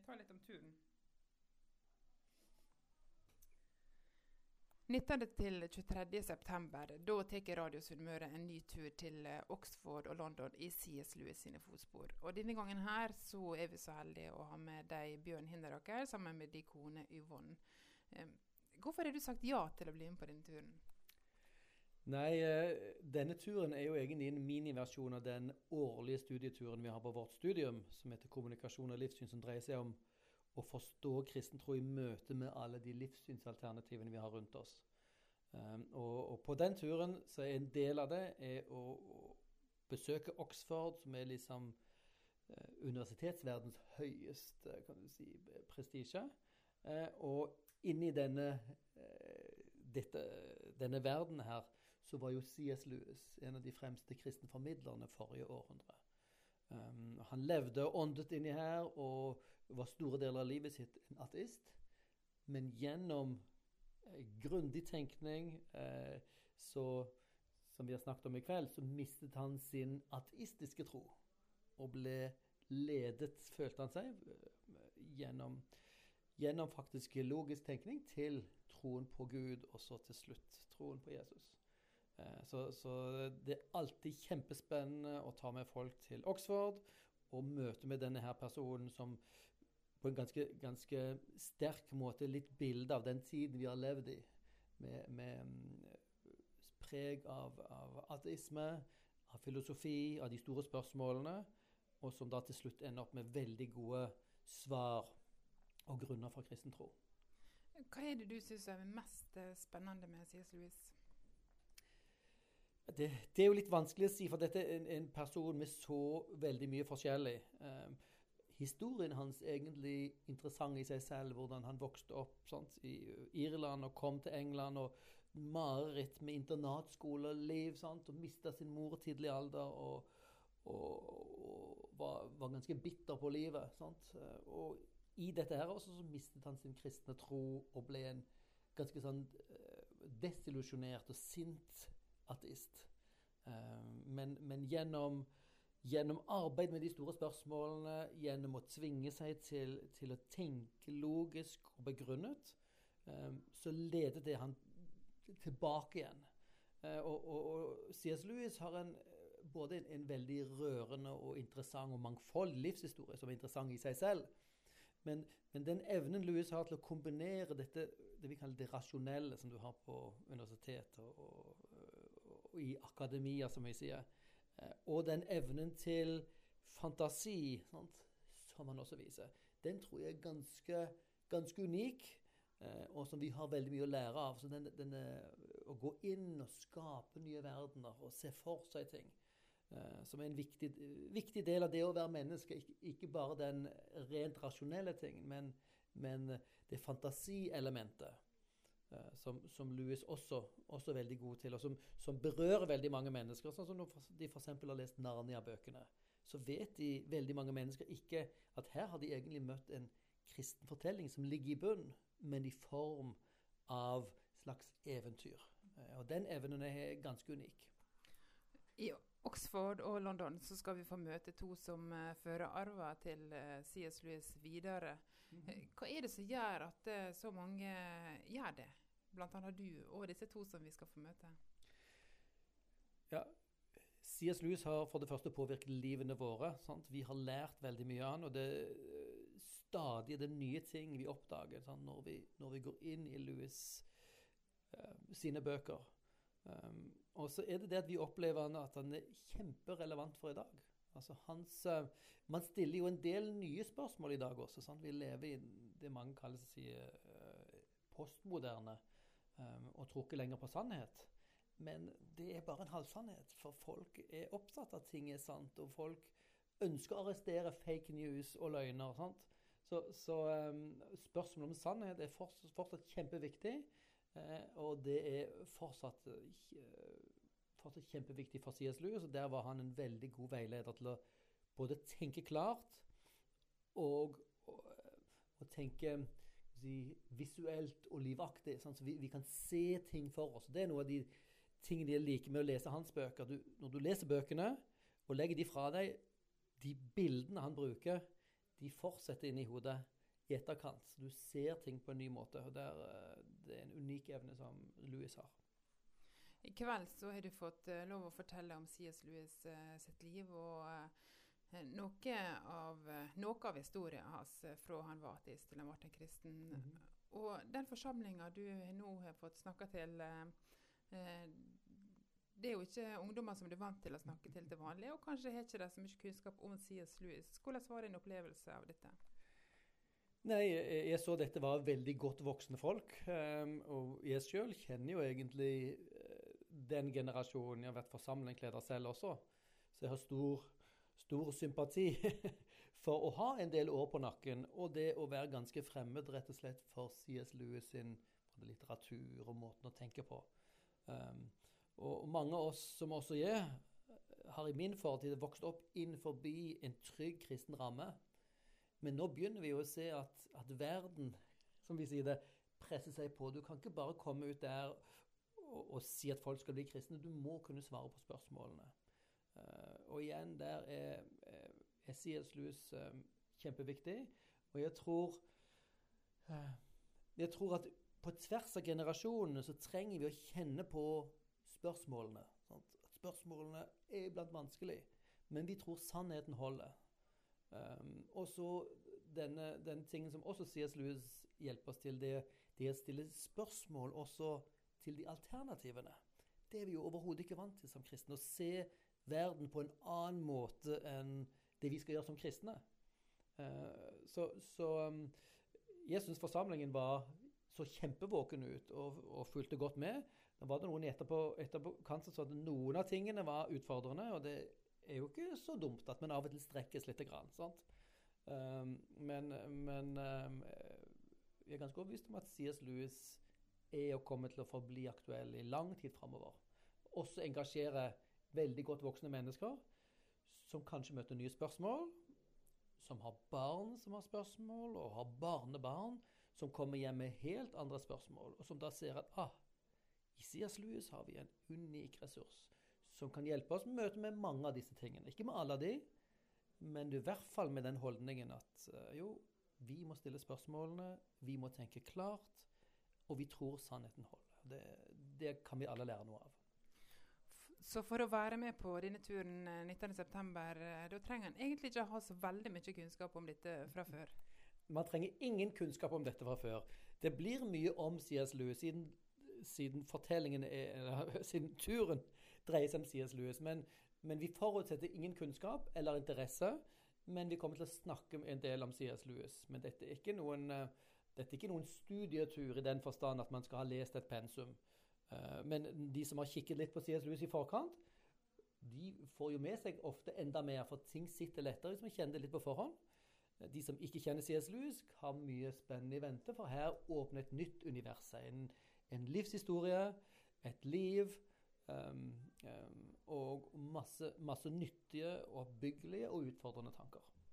ta litt om turen. 19. til 23. september, da tar Radio Sunnmøre en ny tur til Oxford og London i C.S. Lewis sine fotspor. Og denne gangen her så vi så heldige å ha med deg Bjørn Hinderaker sammen med din kone Yvonne. Hvorfor har du sagt ja til å bli med på denne turen? Nei, denne turen jo egentlig en miniversjon av den årlige studieturen vi har på vårt studium, som heter Kommunikasjon og livssyn, som dreier seg om å forstå kristen tro i møte med alle de livssynsalternativene vi har rundt oss. Og på den turen så en del av det å besøke Oxford, som liksom universitetsverdens høyeste, kan du si, prestisje. Og inni denne verden her, så var jo C.S. Lewis en av de fremste kristne formidlerne forrige århundre. Han levde og åndet inni her, og var store deler av livet sitt en ateist. Men gjennom grundig tenkning, som vi har snakket om i kveld, så mistet han sin ateistiske tro, og ble ledet, følte han seg, gjennom faktisk logisk tenkning til troen på Gud, og så til slutt troen på Jesus. Så det alltid kjempespennende å ta med folk til Oxford og møte med denne her personen som på en ganske sterk måte litt bilde av den tiden vi har levd i, med preg av ateisme, av filosofi, av de store spørsmålene, og som da til slutt ender opp med veldig gode svar og grunner for kristen tro. Hva det du synes mest spennende med C.S. Lewis? Det jo litt vanskelig å si, for dette en person med så veldig mye forskjellig. Historien hans egentlig interessant i seg selv, hvordan han vokste opp i Irland og kom til England, og mareritt med internatskoleliv, og mistet sin mor tidlig alder, og var ganske bitter på livet. Og i dette her også så mistet han sin kristne tro, og ble en ganske desillusjonert og sint ateist. Men gjennom arbeid med de store spørsmålene, gjennom å tvinge seg til å tenke logisk og begrunnet, så ledet det han tilbake igjen. Og C.S. Lewis har både en veldig rørende og interessant og mangfoldig livshistorie som interessant i seg selv, men den evnen Lewis har til å kombinere det vi kaller det rasjonelle, som du har på universitet og i akademia, som vi sier, og den evnen til fantasi, som han også viser, den tror jeg ganske unik, og som vi har veldig mye å lære av. Så å gå inn og skape nye verdener og se for seg ting, som en viktig del av det å være menneske, ikke bare den rent rasjonelle ting, men det fantasielementet som Lewis også er veldig god til, og som berører veldig mange mennesker. Sånn som når de for eksempel har lest Narnia-bøkene, så vet de veldig mange mennesker ikke at her har de egentlig møtt en kristen fortelling som ligger i bunn, men i form av slags eventyr. Og den evnen ganske unik. I Oxford og London så skal vi få møte to som fører arver til C.S. Lewis videre. Hva det som gjør at så mange gjør det? Blant annet du og disse to som vi skal få møte. Ja, C.S. Lewis har for det første påvirket livene våre. Sant? Vi har lært veldig mye av han, og det stadig det nye ting vi oppdager når vi går inn i Lewis sine bøker. Og så det at vi opplever at han kjemperelevant for i dag. Altså man stiller jo en del nye spørsmål i dag også. Sant? Vi lever i det mange kaller postmoderne, og tror ikke lenger på sannhet. Men det bare en halvsannhet, for folk opptatt av at ting sant, og folk ønsker å arrestere fake news og løgner. Sant? Så spørsmålet om sannhet fortsatt kjempeviktig, og det fortsatt kjempeviktig for C.S. Lewis, og der var han en veldig god veileder til å både tenke klart og tenke visuelt og livaktig, sånn, så vi kan se ting for oss. Det noe av de tingene jeg liker med å lese hans bøker. Når du leser bøkene og legger de fra deg, de bildene han bruker, de fortsetter inn i hodet i etterkant. Så du ser ting på en ny måte, og det en unik evne som Lewis har. I kveld så har du fått lov å fortelle om C.S. Lewis sitt liv, og noe av historien hans fra han var ateist til han ble en kristen. Og den forsamlingen du nå har fått snakke til, det jo ikke ungdommer som du er vant til å snakke til vanlig, og kanskje har ikke det så mye kunnskap om C.S. Lewis. Hvordan var din opplevelse av dette? Nei, jeg så dette var veldig godt voksne folk, og jeg selv kjenner jo egentlig den generasjonen. Jeg har vært forsamlingsleder selv også, så jeg har stor sympati for å ha en del år på nakken, og det å være ganske fremmed rett og slett for C.S. Lewis sin litteratur og måten å tenke på. Og mange av oss, som også jeg, har i min fortid vokst opp inn forbi en trygg kristen ramme. Men nå begynner vi jo å se at verden, som vi sier det, presser seg på. Du kan ikke bare komme ut der og si at folk skal bli kristne. Du må kunne svare på spørsmålene. Og igjen, der er C.S. Lewis kjempeviktig. Og jeg tror at på tvers av generasjonene så trenger vi å kjenne på spørsmålene. Sant? Spørsmålene er iblant vanskelig, men vi tror sannheten holder. Og så den tingen som også C.S. Lewis hjelper oss til, det er å stille spørsmål også til de alternativene. Det er vi jo overhodet ikke vant til som kristne, å se verden på en annen måte enn det vi skal gjøre som kristne. Så jeg synes forsamlingen så kjempevåken ut og fulgte godt med. Da var det noen etterkant som sa at noen av tingene var utfordrende, og det er jo ikke så dumt at man av og til strekkes litt grann, sant? Men jeg er ganske overbevist om at C.S. Lewis er å komme til å forbli aktuell i lang tid fremover. Også engasjere veldig godt voksne mennesker som kanskje møter nye spørsmål, som har barn som har spørsmål, og har barnebarn som kommer hjem med helt andre spørsmål, og som da ser at i C.S. Lewis har vi en unik ressurs som kan hjelpe oss med møte med mange av disse tingene. Ikke med alle av de, men i hvert fall med den holdningen at vi må stille spørsmålene, vi må tenke klart, og vi tror sannheten holder. Det kan vi alle lære noe av. Så for å være med på denne turen 19. september, da trenger en egentlig ikke ha så veldig mye kunnskap om dette fra før. Man trenger ingen kunnskap om dette fra før. Det blir mye om C.S. Lewis, siden siden turen dreier seg om C.S. Lewis. Men vi forutsetter ingen kunnskap eller interesse, men vi kommer til å snakke en del om C.S. Lewis. Men dette er ikke noen studietur i den forstand at man skal ha lest et pensum. Men de som har kikket litt på C.S. Lewis i forkant, de får jo med seg ofte enda mer, for ting sitter lettere hvis man kjenner det litt på forhånd. De som ikke kjenner C.S. Lewis har mye spennende i vente, for her åpner et nytt univers. En livshistorie, et liv, og masse nyttige og oppbyggelige og utfordrende tanker.